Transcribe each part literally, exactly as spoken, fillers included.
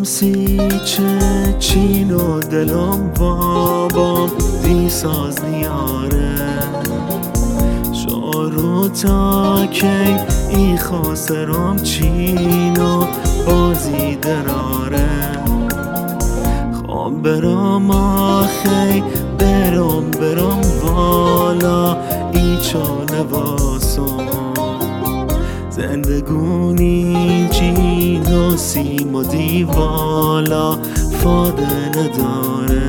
سیچه چین و دلم بابام دی ساز نیاره شارو تا کی ای خاسرم چین و بازی دراره خواب برام آخی برام برام والا ای چانه واسم زندگونی جین و سیم و دیوالا فاده نداره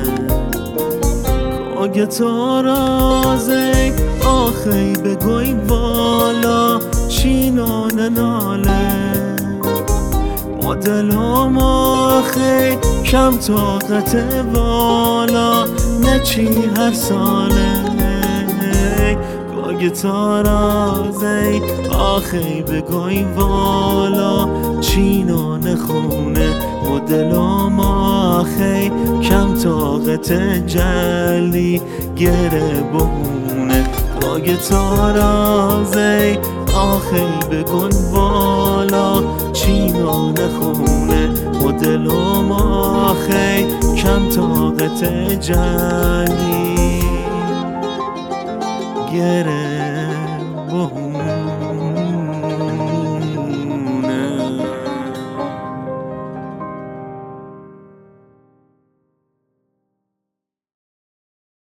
کاگتار آزی آخی بگوی والا چینان ناله ما دلم آخی کم طاقت والا نچی هر ساله گیتار آزی آخی بگوی والا چینا نخونه و دلم آخی کم طاقت جلی گره بهونه با گیتار آزی آخی بگوی والا چینا نخونه و دلم آخی کم طاقت جلی گره بهونه